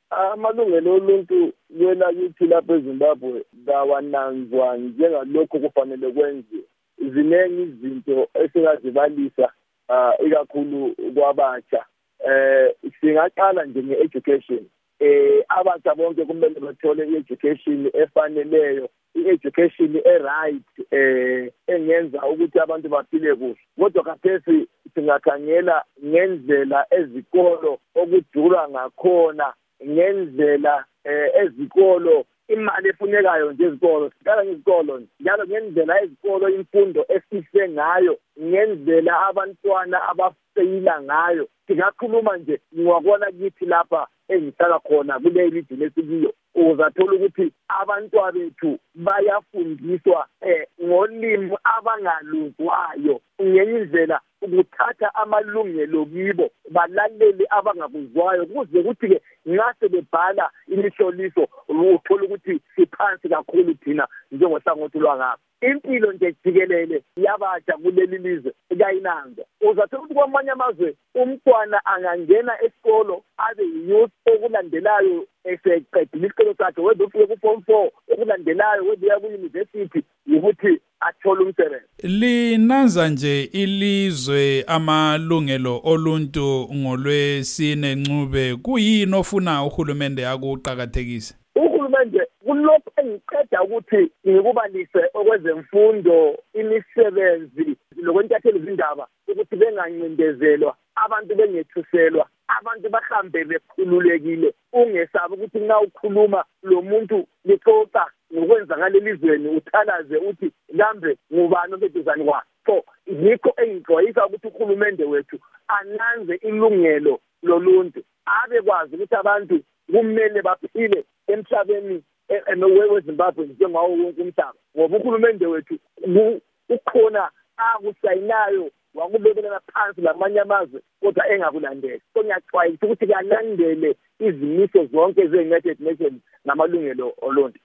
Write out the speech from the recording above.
amalungelo oluntu kwelakithi lapha eZimbabwe kawananzwa njengalokho kufanele kwenziwe. Ziningi izinto esingazibalisa ikakhulu kwabatsha. Singaqala nje nge-education. Abatsha bonke kumele bathole i-education efaneleyo, i-education e-right, engenza ukuthi abantu baphile kuhle. Kodwa khathesi singakhangela ngendlela ezikolo okudura ngakhona, ngendlela ezikolo imali efunekayo nje ezikolo, siqala ngezikolo njalo ngendlela ezikolo imfundo esihle ngayo, ngendlela abantwana abafeyila ngayo. Singakhuluma nje ngwakona kithi lapha engihlala khona kule region esikiyo, uzathola ukuthi abantwana bethu bayafundiswa ngolimi abangaluzwayo, ngenye indlela ukuthatha amalungelo kibo balaleli abangakuzwayo, kuze kuthi-ke ngase bebhala imihloliso uthola ukuthi siphansi kakhulu thina njengohlangothi lwangapha. Impilo nje jikelele yabatsha kuleli lizwe kayinanzo. Uzathola ukuthi kwamanye amazwe umntwana angangena esikolo abe youth okulandelayo eseqedile isikolo sakhe, whether ufike ku-form 4 okulandelayo, whether uya ku-university, ukuthi athole umsebenzi. Linanza nje ilizwe amalungelo oluntu ngolwesine Ncube, kuyini ofuna uhulumende akuqhakathekise? Uhulumende kulokho engiqeda ukuthi ngikubalise okwezemfundo, imisebenzi, lokwenyathelo izindaba ukuthi bengancindezelwa, abantu bengethuselwa, abantu bahambe bekhululekile. Ungesabi ukuthi nxa ukhuluma lo muntu lixoxa ngokwenza ngalelizweni uthalaze uthi kambe ngubani obeduzani kwakhe. So yikho engixwayisa ukuthi uhulumende wethu ananze ilungelo loluntu, abekwazi ukuthi abantu kumele baphile emhlabeni weZimbabwe njengawo wonke umhlaba, ngoba uhulumende wethu ukhona akusayinayo wakubekela phansi lamanye amazwe kodwa engakulandeli. So ngiyaxwayisa ukuthi kalandele izimiso zonke ze-United Nations namalungelo oluntu.